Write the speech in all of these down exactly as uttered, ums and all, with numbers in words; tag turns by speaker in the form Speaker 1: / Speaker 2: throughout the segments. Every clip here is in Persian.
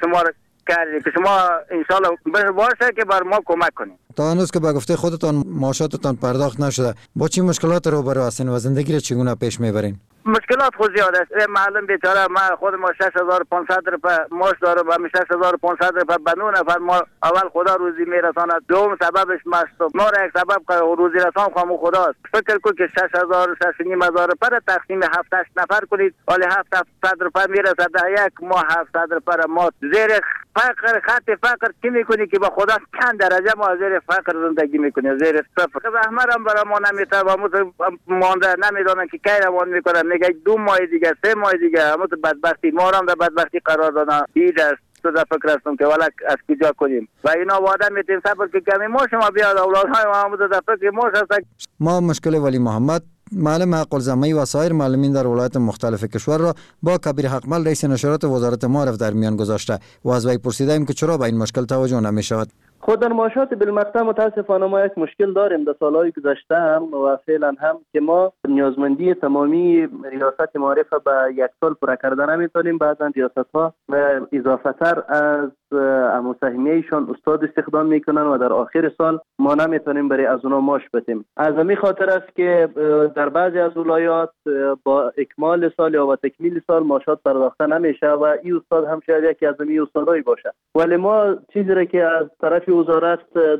Speaker 1: شما را کردیم که شما انشالله باشه که بر ما کمک کنید.
Speaker 2: تا هنوز که به گفته خودتان معاشاتتان پرداخت نشده، با چی مشکلات روبرو هستین و زندگی را چگونه پیش میبرین؟
Speaker 1: مشکلات خود زیاد است. معلم بیچاره ما خود ما شش هزار و پانصد روپیه معاش دارم و شش هزار و پانصد روپیه به نه نفر ما اول خدا روزی میرساند. دوم سببش ماست. ما را یک سبب که روزی رسان خام خداست. فکر کن که شش هزار و شش و نیم هزار روپیه تقسیم هفت هشت نفر کنید ولی هفت صد روپیه میرسد یک ماه هفتصد روپیه ما زیر فقر خط فقر کی میکنی که با خدا چند درجه ما زیر فقر زندگی میکنیم زیر صفر. زحمت هم برای ما نمیته و مانده نمیدونن که کی روان میکنن. میگه دو ماه دیگه سه ماه دیگه همون بدبختی ما هم در بدبختی قرار دادن. دید است تو در فکر هستم که والا از کجا کنیم و اینا وعده میتیم صبر که کمی ما شما بیاد اولادهای ما هم در فکر ما هست.
Speaker 2: ما مشکل ولی محمد معلم حق الزامی و سایر معلمین در ولایات مختلف کشور را با کبیر حقمل رئیس نشرات وزارت معارف در میان گذاشته و از وی پرسیدیم که چرا به این مشکل توجه نمی شود.
Speaker 3: خود در معاشات بالمقطع متاسفانه ما یک مشکل داریم در سالهای گذشته هم و فعلا هم که ما نیازمندی تمامی ریاست معارف به یک سال پورا کرده نمیتونیم. بعضا ریاست ها اضافه تر از مساهمیه‌شان استاد استخدام میکنن و در آخر سال ما نمیتونیم برای از اونا معاش بدیم. از همین خاطر است که در بعضی از ولایات با اکمال سال یا با تکمیل سال معاشات پرداخته نمیشه و این استاد هم شاید یکی از همین استادایی باشه. ولی ما چیزی را که از طرف وزارت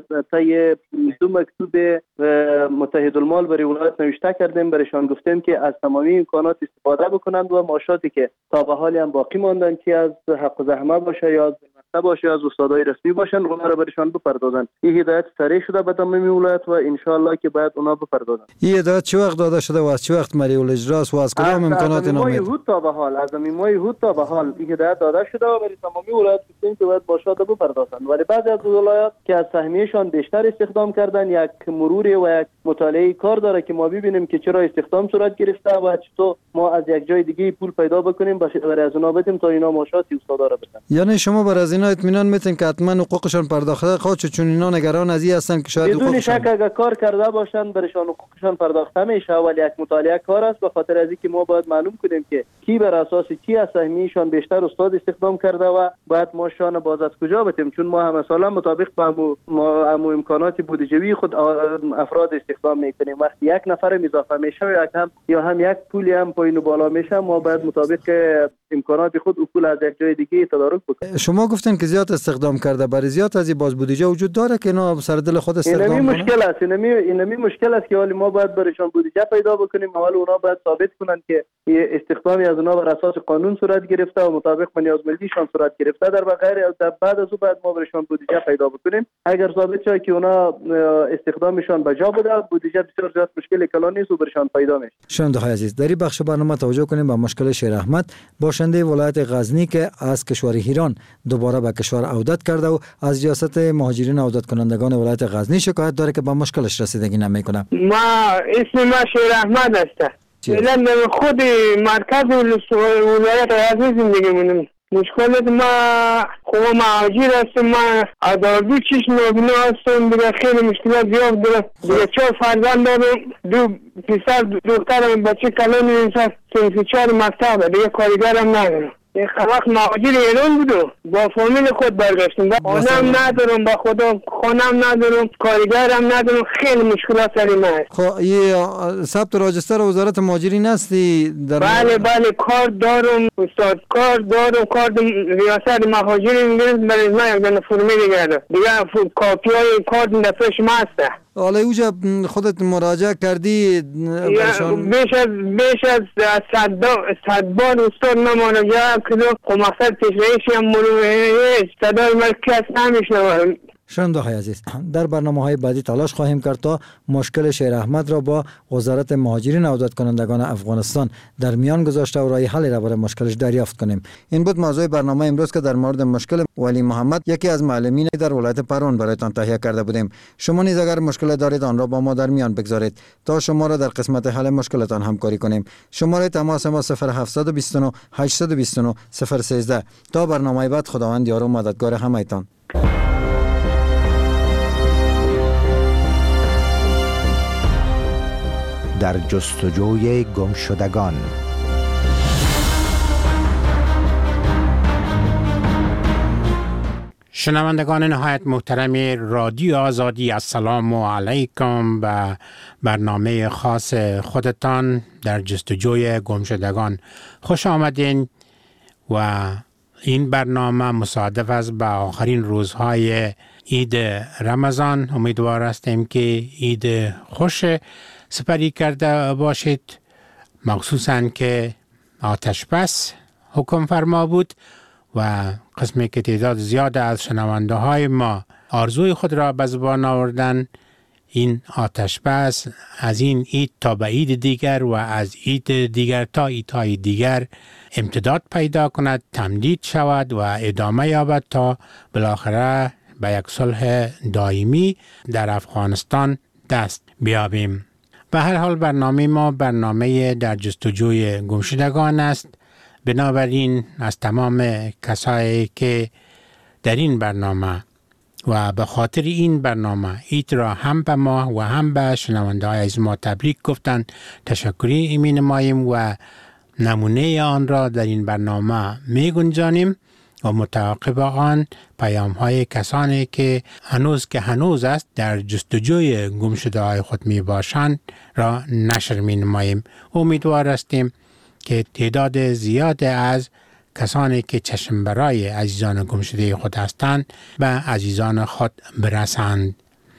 Speaker 3: طی دو مکتوب متحدالمال برای ولایت نوشته کردیم، برایشان گفتیم که از تمامی امکانات استفاده بکنند و معاشاتی که تا به حال هم باقی ماندن که از حق زحمه باشه یا باشه از استادای رسمی باشن اونا رو برشان بپردازن. این هدایت صریح شده به تمامی ولایت و ان شاء الله که بعد اونا بپردازن.
Speaker 2: این هدایت چه وقت داده شده و از چه وقت مریول اجراست و از کدام امکانات نامید؟
Speaker 3: از تا به حال از ماه هود تا به حال این هدایت داده شده و برای تمامی ولایت گفتیم که باید باشات بپردازن. ولی بعضی از ولایات که از سهمیه‌شان بیشتر استخدام کردن یک مرور و یک مطالعه کار داره که ما ببینیم که چرا استخدام صورت گرفته و چطور ما از یک جای دیگه پول پیدا بکنیم برای از اونا بدیم تا اینا معاشات استادا را بدن.
Speaker 2: یعنی شما بر از اینا اطمینان میتین که حتما حقوقشان پرداخته خواهد شد چون اینا نگران از این هستن که شاید
Speaker 3: بدون شک اگر کار کرده باشن برشان حقوقشان پرداخته میشه ولی یک مطالعه کار است به خاطر از اینکه ما باید معلوم کنیم که کی بر اساس چی از سهمیه‌شان بیشتر استاد استخدام کرده و باید ماشان باز از کجا بدیم چون ما هم مثلا مطابق با مو امکانات بودجه‌ای خود افراد استخدام میکنیم. وقتی یک نفر اضافه میشه یا هم یا هم یک پولی هم پایین و بالا میشه ما باید مطابق امکانات خود اصول از یک جای دیگه تدارک بکنیم.
Speaker 2: شما گفتین که زیاد استخدام کرده برای زیاد از این باز بودجه وجود داره که اینا سر دل خود استخدام کنن.
Speaker 3: اینمی مشکل است اینمی اینمی مشکل است که ولی ما باید برایشان بودجه پیدا بکنیم. اول اونا باید ثابت کنن که استخدامی از اونا بر اساس قانون صورت گرفته و مطابق با نیازمندیشان صورت گرفته در بغیر در بعد از او بعد ما برایشان بودجه پیدا بکنیم. اگر ثابت شه که اونا استخدامشان به جا بوده بودجه بسیار زیاد مشکل کلان نیست و برایشان پیدا میشه.
Speaker 2: شنونده‌های عزیز در این بخش برنامه توجه کنیم به مشکل شیر احمد باشنده ولایت غزنی که از کشور ایران دوباره به کشور عودت کرده و از ریاست مهاجرین عودت کنندگان ولایت غزنی شکایت داره که با مشکلش رسیدگی نمیکنه.
Speaker 4: ما اسم ما شیر احمد است. فعلا خود مرکز ولایت غزنی زندگی می‌کنم. مشکلات ما خوب مهاجر هستم ما عدالتی چشم نابینا هستم دیگه خیلی مشکلات زیاد داره دیگه چهار فرزند دارم دو پسر دخترم بچه کلان انسان سنف چهار مکتب دیگه کارگرم ندارم. یک وقت مهاجر ایران بودم با فامیل خود برگشتم خانم ندارم با خودم خانم ندارم کارگرم ندارم خیلی مشکلات سر من هست.
Speaker 2: خب این ثبت راجستر وزارت مهاجرین هستی در
Speaker 4: بله بله کار دارم استاد کار دارم کار ریاست مهاجرین میگن برای من یک دونه فرمی دیگه دیگه کاپی های کار در پیش ما هست.
Speaker 2: حالا اوجا خودت مراجعه کردی
Speaker 4: برشان بیش از بیش از صد بار استاد من مراجعه کردم خب مقصد تشریحش هم مروه صدای من کس نمیشنوه.
Speaker 2: شنونده‌های عزیز در برنامه‌های بعدی تلاش خواهیم کرد تا مشکل شیر احمد را با وزارت مهاجرین عودت کنندگان افغانستان در میان گذاشته و راه حل را برای مشکلش دریافت کنیم. این بود موضوع برنامه امروز که در مورد مشکل ولی محمد یکی از معلمین در ولایت پرون برایتان تهیه کرده بودیم. شما نیز اگر مشکل دارید آن را با ما در میان بگذارید تا شما را در قسمت حل مشکلتان همکاری کنیم. شماره تماس ما صفر هفت دو نه هشت دو نه صفر یک سه. تا برنامه بعد خداوند یار و مددگار همه‌تان.
Speaker 5: در جستجوی گمشدگان
Speaker 6: شنوندگان نهایت محترم رادیو آزادی، السلام علیکم. به برنامه خاص خودتان در جستجوی گمشدگان خوش آمدین و این برنامه مصادف است با آخرین روزهای عید رمضان. امیدوار هستیم که عید خوش سپری کرده باشید، مخصوصاً که آتش بس حکم فرما بود و قسمی که تعداد زیاد از شنونده های ما آرزوی خود را به زبان آوردن، این آتش بس از این عید تا به عید دیگر و از عید دیگر تا عیدهای دیگر امتداد پیدا کند، تمدید شود و ادامه یابد تا بالاخره به یک صلح دائمی در افغانستان دست بیابیم. به هر حال برنامه ما برنامه در جستجوی گمشدگان است. بنابراین از تمام کسایی که در این برنامه و به خاطر این برنامه عید را هم به ما و هم به شنونده های از ما تبریک گفتن تشکری می نماییم و نمونه آن را در این برنامه می گنجانیم و متعاقب آن پیام های کسانی که هنوز که هنوز است در جستجوی گمشده های خود می باشند را نشر می نماییم. امیدوار هستیم که تعداد زیاد از کسانی که چشم برای عزیزان گمشده خود هستند به عزیزان خود برسند.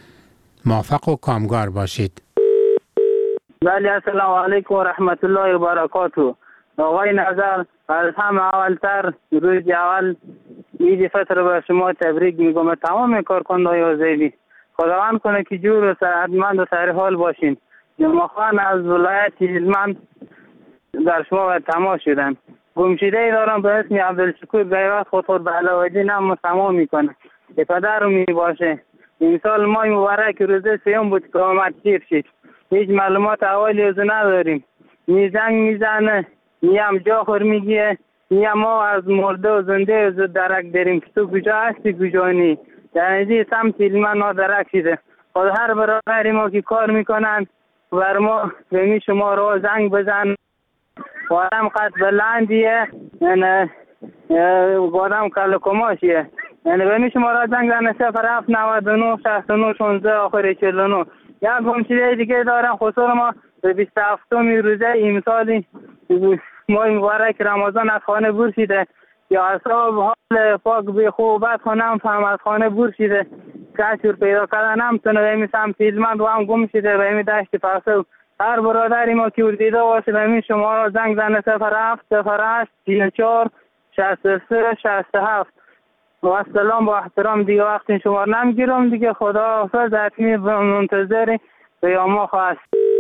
Speaker 6: موفق و کامگار باشید.
Speaker 1: بله، السلام علیکم و رحمت الله و برکاته. آقای نظر، از همه اولتر روز اول عید فطر به شما تبریک میگم، تمام کارکنان آزادی. خداوند کنه که جور و صحتمند و سر حال باشین. جمعه خان از ولایت هلمند در شما تماس شدن. گمشده ای دارم به اسم عبدالشکور بیوت خود خود به علاوه نام تمام میکنه که پدر رو می باشه. این سال ماه مبارک روزه سیوم بود که آمد شیر شد. هیچ معلومات اولی از نداریم. می زنگ میزنه، می هم جا خور میگیه، می هم ما از مرده و زنده از درک داریم که تو کجا هستی کجا نی. در اینجا سمت علمان ها درک شده. خود هر برادری ما که کار میکنن بر ما به شما رو زنگ بزن و هم قد بلندیه یعنی گادم کل کماشیه، یعنی به شما را زنگ زنه صفر هفت نود و نه شصت و نه شانزده آخر چهل و نه. یک گمشده دیگه دارم خصوص ما به بیست و هفتم روزه امسالی ماه مبارک رمضان از خانه برشیده یا اصاب حال پاک به خوبت خانم فهم از خانه برشیده کشور پیدا کردن هم تونه به امی سمت ایلمند و هم گم شده به امی دشت پسو. هر برادری ما که دیده باشه به امی شما را زنگ زنه صفر هفت صفر هشت سی و چهار شصت و سه شصت و هفت. و السلام با احترام دیگه وقتی شما نمیگیرم دیگه. خدا حافظ، حتمی منتظر پیام خواست.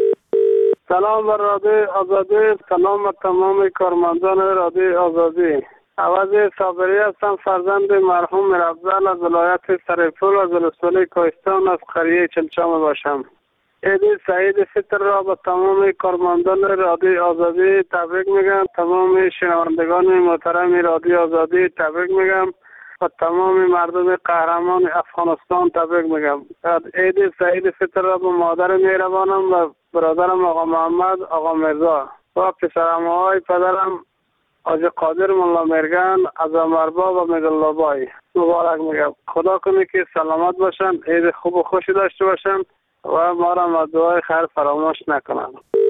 Speaker 4: سلام بر رادیو آزادی، سلام بر تمام کارمندان رادیو آزادی. عوض صابری هستم، فرزند مرحوم میرافضل از ولایت سرپل از ولسوالی کوهستان از قریه چلچام باشم. عید سعید فطر را به تمام کارمندان رادیو آزادی تبریک میگم، تمام شنوندگان محترم رادیو آزادی تبریک میگم و تمام مردم قهرمان افغانستان تبریک میگم. عید سعید فطر را به مادر مهربانم و برادرم آقا محمد آقا مرزا و پسرم های پدرم حاج قادر ملا مرگن از امربا و مدالله بای مبارک میگم. خدا کنه که سلامت باشن، عید خوب و خوشی داشته باشن و ما را از دعای خیر فراموش نکنن.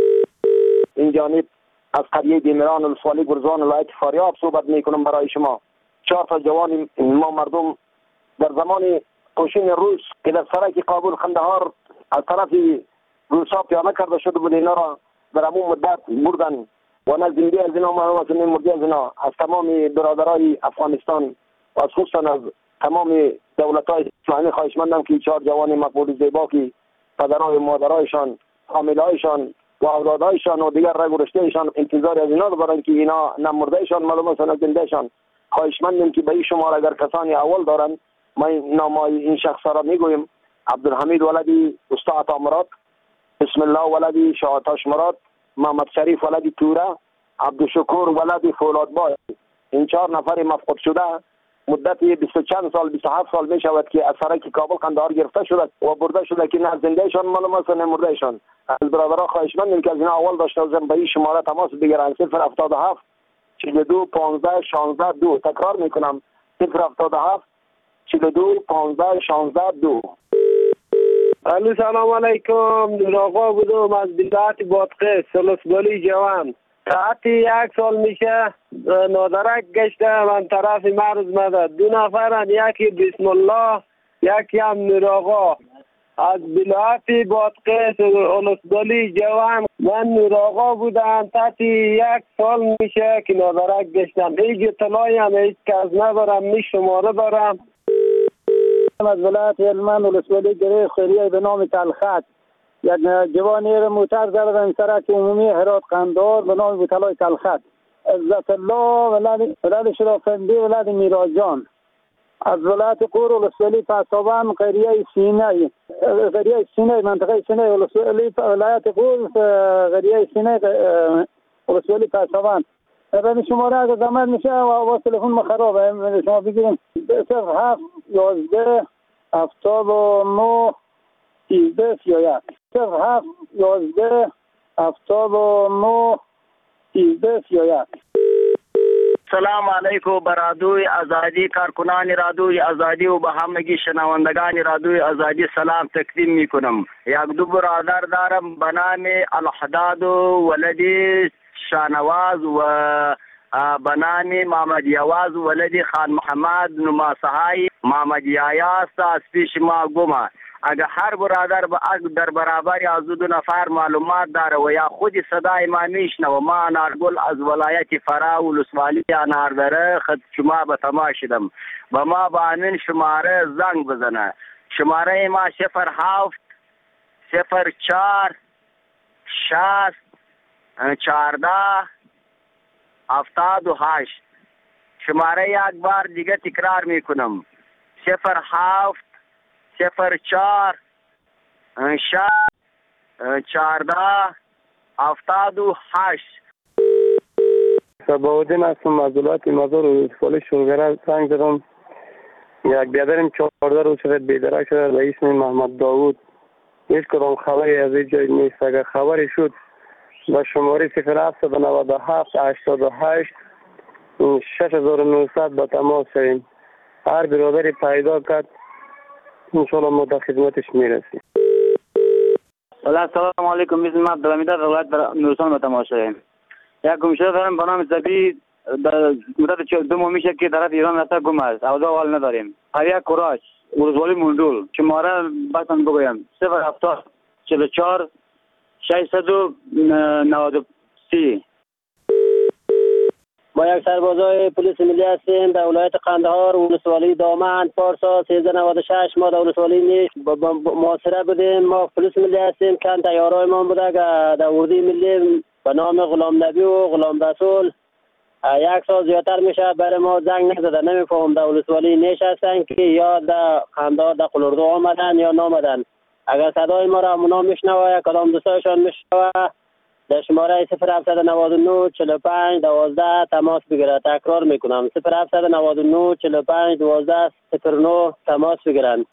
Speaker 7: این جانب از قریه بیمران الفالی گرزان ولایت فاریاب صحبت میکنم برای شما. چهار تا جوان ما مردم در زمان پوشین روس که در سرک کابل قندهار از طرف روسا پیاده کرده شده بود، اینا را در همون مدت بردن و نه زنده از اینا ما نه مرده از اینا. از تمام برادرای افغانستان و از خصوصا از تمام دولت‌های اسلامی خواهشمندم که چهار جوان مقبول زیبا که پدرای مادرایشان حاملهایشان و اولادایشان و دیگر را گرشتهشان انتظار از اینا دارن که اینا نه مردهشان معلوم است نه زندهشان. خواهشمندم که به این شما اگر کسانی اول دارن ما نامای این شخص را میگویم: عبدالحمید ولدی استاد مراد، بسم الله ولدی شاهتاش مراد، محمد شریف ولدی توره، عبدالشکور ولدی فولادبای. این چهار نفر مفقود شده مدت بیست و چند سال بیست و هفت سال می شود که از سرک کابل قندهار گرفته شده و برده شده که نه زندهشان معلوم است نه مردهشان. از برادرها خواهشمندیم که از اینا اول داشته باشن به این شماره تماس بگیرن: صفر هفتاد و هفت چهل و دو پانزده شانزده دو. تکرار میکنم: صفر هفتاد و هفت چهل و دو پانزده شانزده دو.
Speaker 4: الو سلام علیکم. نور آقا بودم از ولایت بادغیس سلسبالی جوان. ساعت یک سال میشه نادرک گشته من طرف مرز مده. دو نفرن، یکی بسم الله یکی هم نور آقا از ولایت بادغیس سلسبالی جوان. من نور آقا بودم تحت یک سال میشه که نادرک گشتم. هیچ اطلاعی هم هیچ کس ندارم، می شماره دارم.
Speaker 8: از ولایت هلمند ولسوالی گره خیریه به نام کلخط یک جوانی را موتر زدن سرک عمومی هرات قندار به نام بوتلای کلخط. عزت الله ولد ولد شرافندی ولد میراجان از ولایت قور ولسوالی پسابان قریه سینه قریه سینه منطقه سینه ولسوالی ولایت قور قریه سینه ولسوالی پسابان. برای شماره اگر زمان میشه و تلفن ما خرابه شما بگیریم صفر هفت یازده هفتاد و نه سیزده سی و یک صفر هفت یازده هفتاد و نه سیزده سی و یک.
Speaker 1: سلام علیکم برادوی آزادی، کارکنان رادوی آزادی و به همگی شنوندگان رادوی آزادی سلام تقدیم میکنم. یک دو برادر دارم به نام الحداد و ولدی شانواز و به نام محمد یواز و ولدی خان محمد نماسهای محمد یایاست از پیش ما گمه. اگر هر برادر با در برابر از دو نفر معلومات داره و یا خود صدای ما میشنه و ما انارگل از ولایت فرا ولسوالی اناردره خد شما به تماش شدم با ما با همین شماره زنگ بزنه. شماره ما صفر هفت صفر چار شست چارده هفتاد و هشت. شماره یک بار دیگه تکرار میکنم صفر هفت صفر چار شست چارده هفتاد و هشت.
Speaker 3: صباودین هستم از ولایت مزار و ولسوالی شلگره زنگ زدم. یک بیادرم چهارده روز شده بیدرک شده به اسم محمد داوود. هیچ کدام خبری از این جای نیست. اگر خبری شد با شماره صفر هفت نود و هفت هشتاد و هشت شش هزار و نهصد با تماس شویم. هر برادری پیدا کرد انشاءالله ما در خدمتش میرسیم.
Speaker 1: السلام علیکم. میزم من عبدالحمید از ولایت نورستان با تماس شویم. یک گمشده دارم به نام زبی مدت دو ماه میشه که در ایران رفته گم است. اوضاع حال نداریم. قریه کراش ولسوالی موندول. شماره باتون بگویم صفر هفتاد چهل و چهار ششصد و نود و سه.
Speaker 8: ما یک سربازای پلیس ملی هستیم در ولایت قندهار ولسوالی دامن پارسا سیزده نود و شش. ما در ولسوالی نیست محاصره بودیم. ما پلیس ملی هستیم. کن تیارای ما بوده در وردی ملی به نام غلام نبی و غلام رسول. یک سال زیادتر میشه برای ما زنگ نزده. نمیفهم در ولسوالی نشستن که یا در قندهار در قلردو آمدن یا نامدن. اگر صدای ما را اونا میشنوه کدام دوستایشان میشنوه در شماره صفر هفت نود و نه چهل و پنج دوازده تماس بگیره. تکرار میکنم صفر هفت نود و نه چهل و پنج دوازده صفر نه تماس بگیرن.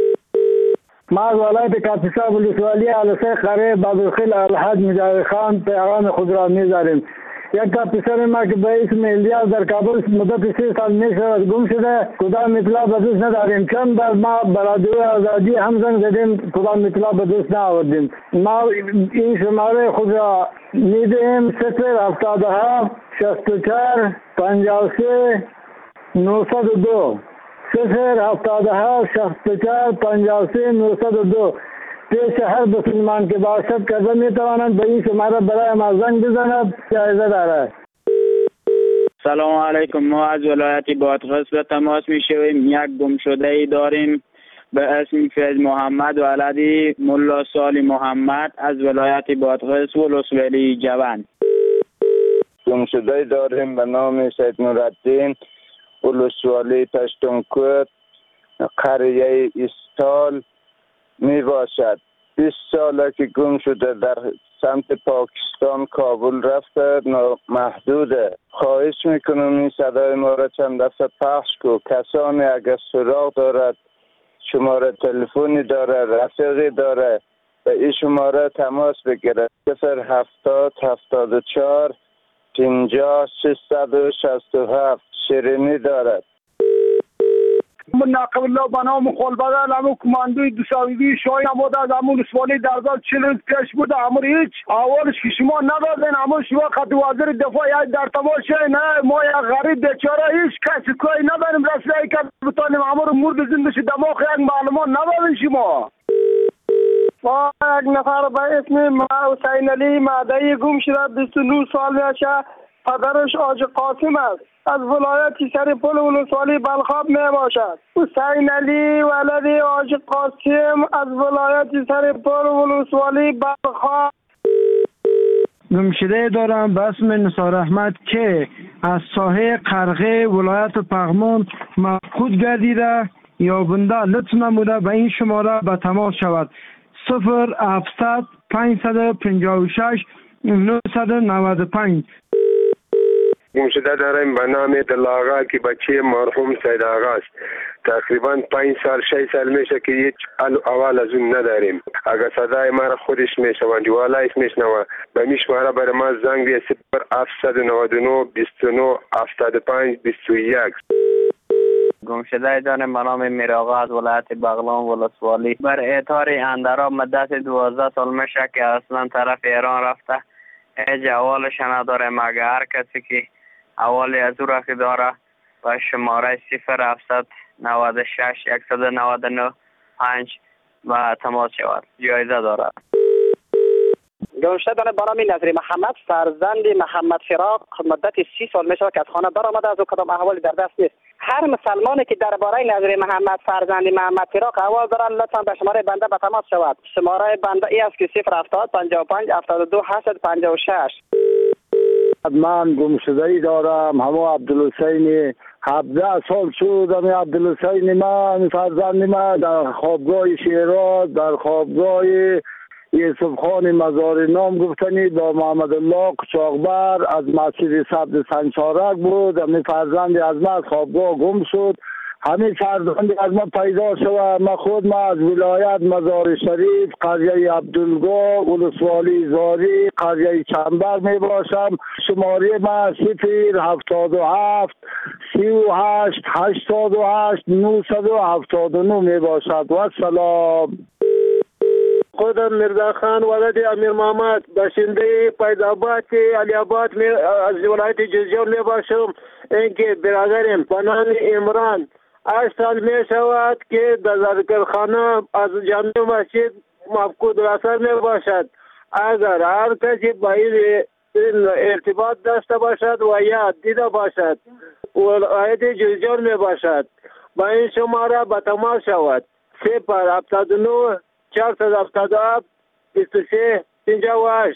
Speaker 8: ما از ولایت کاپیسا ولسوالی علسه خره بدرخیل الحاج مجاور خان پیغام خود را میذاریم. یک کاپیسر ما که به اسم الیاس در کابل مدت سی سال میشه گم شده. کدام اطلاع به دست نداریم. چند بار ما برادوی آزادی هم زنگ زدیم کدام اطلاع به دست نآوردیم. ما این شماره خود را میدیم صفر هفتاد و هفت شصت و چهار پنجاه و سه نهصد و دو صفر هفتاد و هفت شصت و چهار پنجاه و سه نهصد و دو. پیش هر مسلمان که باشد کرده میتوانند به این شماره برای ما زنگ بزند جایزه دارد.
Speaker 9: سلام علیکم. ما از ولایت بادغیس به تماس میشویم. یک گمشده ای داریم به اسم فیض محمد ولدی ملا سالی محمد از ولایت بادغیس ولسوالی جوان.
Speaker 10: گمشده ای داریم به نام سید نورالدین ولسوالی پشتونکوت قریه استال می باشد. بیست ساله که گم شده در سمت پاکستان کابل رفته محدوده. خواهش میکنم این صدای ما را چند دفعه پخش کو. کسانی اگر سراغ دارد شماره تلفنی داره رفیقی داره به این شماره تماس بگیره. صفر هفتاد هفتاد و چهار پنجاه ششصد و شصت و هفت. شیرینی دارد.
Speaker 11: محمد ناقب الله به نام خالبدل همون کماندوی دوساویدی شاهین بود از همون سوالی در داد چلو پیش بود امر هیچ اولش که شما ندادن همون شما خط وزیر دفاع یا در تماشه نه ما یا غریب بیچاره هیچ کسی کوی نداریم رسیدگی که بتونیم امر مرد زنده شد دماغ یک معلومات ندادن شما.
Speaker 12: ما یک نفر به اسم حسین علی مادهی گم شده بیست و نه سال میشه. پدرش آج قاسم است. از ولایت سرپل ولسوالی بلخاب می باشد. حسین علی ولد آج قاسم از ولایت سرپل ولسوالی بلخاب.
Speaker 13: گمشده دارم به اسم نثار احمد که از ساحه قرغه ولایت پغمان مفقود گردیده یا بنده لطف نموده به این شماره به تماس شود. صفر هفتصد پانصد و پنجاه و شش نهصد و نود و پنج.
Speaker 14: گمشده داریم به نام دلاغا که بچه مرحوم سید آقا است. تقریبا پنج سال شش سال میشه که هیچ اول از اون نداریم. اگر صدای ما را خودش میشوند جوالایش میشنوه به می شماره برای ما زنگ بیه صفر هفتصد و نود و نه بیست و نه هفتاد و پنج بیست و یک.
Speaker 15: گمشده داریم به نام میراغا از ولایت بغلان ولسوالی. بر اعتار اندرا مدت دوازده سال میشه که اصلا طرف ایران رفته. هیچ اولش نداره مگه هر کسی که اولی از او را که داره و شماره صفر هفتصد نود و شش صد و نود و نه پنج و تماس شود. جایزه داره.
Speaker 16: گمشده دارم به نام نظری محمد فرزند محمد فراق مدت سی سال میشه که از خانه برآمده از او کدام احوالی در دست نیست. هر مسلمانی که درباره نظری محمد فرزند محمد فراق احوال دارن لطفا به شماره بنده به تماس شود. شماره بنده ای است که صفر هفتاد پنجاه و پنج هفتاد و دو هشتصد و پنجاه و شش.
Speaker 11: من گمشده‌ای دارم همون عبدالحسین هفده سال شد. همین عبدالحسین من فرزند من در خوابگاه شیراز در خوابگاه یوسف خان مزار نام گفتنی با محمد الله قچاقبر از مسجد سبز سنچارک بود. همین فرزند از من از خوابگاه گم شد. همین فرزند از من پیدا شد. من خود من از ولایت مزار شریف قریه عبدالگاه ولسوالی زاری قریه چنبر می باشم. شماره من صفر هفتاد و هفت سی و هشت هشتاد و هشت نهصد و هفتاد و نه می باشد. و سلام.
Speaker 17: خودم مرزا خان ولد امیر محمد باشنده پیداباد علی آباد از ولایت جزیره می باشم. اینکه برادرم به نام عمران هشت سال می شود که در ذکرخانه از جامع مسجد مفقود الاثر می باشد. اگر هر کسی با این ارتباط داشته باشد و یا دیده باشد ولایت جزیره می باشد با این شماره به تماس شود. صفر هفتاد و نه چهارصد و هفتاد و هفت بیست و سه پنجاه و هشت.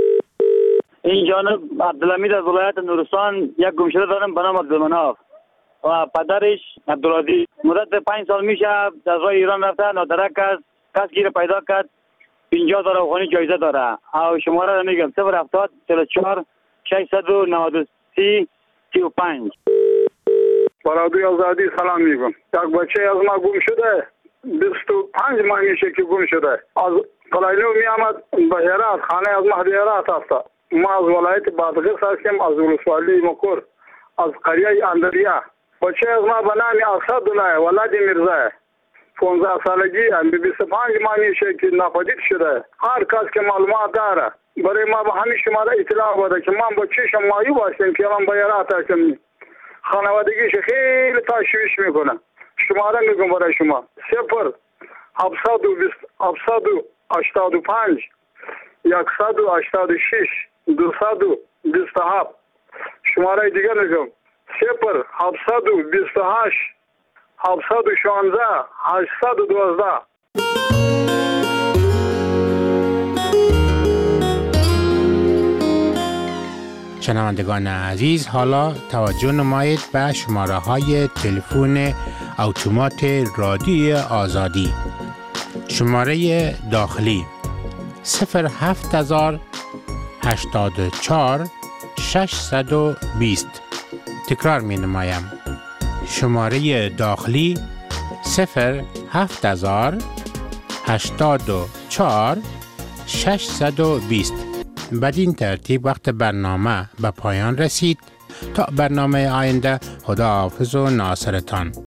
Speaker 18: این جانب عبدالحمید از ولایت نورستان یک گمشده دارم به نام عبدالمناف و پدرش عبدالعزیز مدت پنج سال میشه از راه ایران رفته. نادرک است. کس گیر پیدا کرد پنجاه داره افغانی جایزه داره. او شماره را میگم صفر هفتاد چهل و چهار ششصد و نود و سه سی و پنج.
Speaker 11: برادوی آزادی سلام میگم. یک بچه از ما گم شده بیست و پنج ماه میشه که گم شده. از قلعه‌نو می آمد به هرات خانه از مهدی هرات است. ما از ولایت بادغیس هستیم از ولسوالی مکور از قریه اندریا. بچه از ما به نام اسدالله ولد میرزا پانزده سالگی هم بیست و پنج ماه میشه که ناپدید شده. هر کس که معلومات داره برای ما به همین شماره اطلاع بده که من بچه‌شم معیوب هستم که من به هرات هستم. خانوادگیش خیلی تشویش میکنه. شماره میگم برای شما صفر هفتصد و بیست هفتصد و هشتاد و پنج صد و هشتاد و شش دویست و بیست و هفت. شماره دیگه میگم صفر هفتصد و بیست و هشت هفتصد و شانزده هشتصد و دوازده.
Speaker 6: شنوندگان عزیز، حالا توجه نمایید به شماره های تلفن اتومات رادیو آزادی. شماره داخلی صفر هفت هزار هشتاد و چهار ششصد و بیست. تکرار می نمایم. شماره داخلی صفر هفت هزار هشتاد و چهار ششصد و بیست. بدین ترتیب وقت برنامه به پایان رسید. تا برنامه آینده، خدا حافظ و ناصرتان.